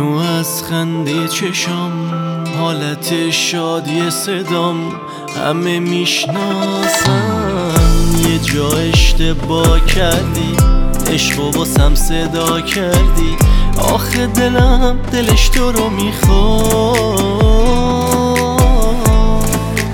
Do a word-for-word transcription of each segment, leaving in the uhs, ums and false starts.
هنو از خنده چشام، حالت شادی صدام همه میشناسن. یه جا اشتباه کردی، عشق واسم صدا کردی، آخه دلم دلش تو رو میخواد.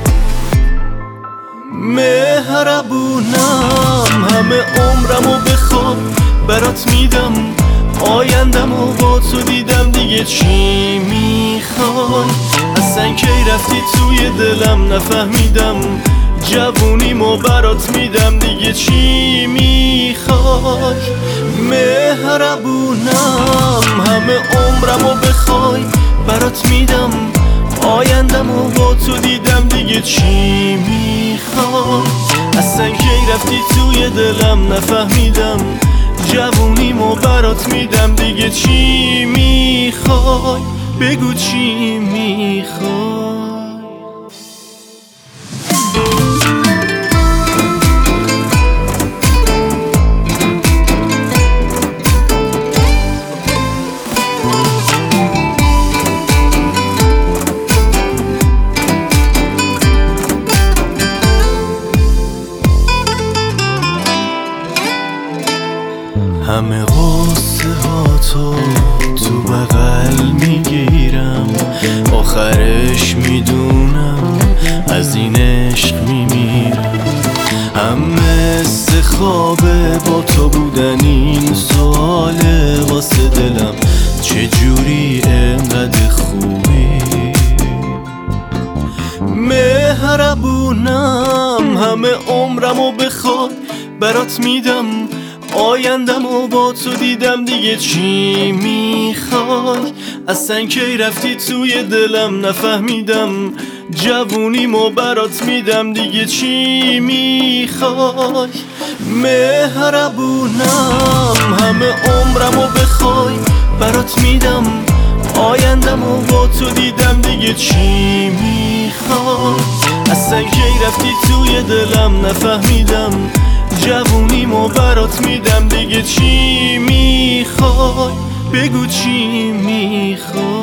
مهربونم همه عمرمو بخواد برات میدم، آیندمو با تو دیدم دیگه چی میخوای؟ اصلا کی رفتی توی دلم نفهمیدم، جوونیمو برات میدم دیگه چی میخوای؟ مهربونم همه عمرمو بخوای برات میدم، آیندمو با تو دیدم دیگه چی میخوای؟ اصلا کی رفتی توی دلم نفهمیدم، جوونیمو برات میدم دیگه چی میخوای؟ بگو چی میخوای؟ همه غصه ها تو تو بغل میگیرم، آخرش میدونم از این عشق میمیرم. هم مثل خوابه با تو بودن این سواله واسه دلم، چجوری انقدر خوبی؟ مهربونم همه عمرمو بخوای برات میدم، آیندمو با تو دیدم دیگه چی میخوای؟ اصلا کی رفتی توی دلم نفهمیدم، جوونیمو برات میدم دیگه چی میخوای؟ مهربونم همه عمرمو بخوای برات میدم، آیندمو با تو دیدم دیگه چی میخوای؟ اصلا کی رفتی توی دلم نفهمیدم، جوونیمو برات میدم دیگه چی میخوای؟ بگو چی میخوای؟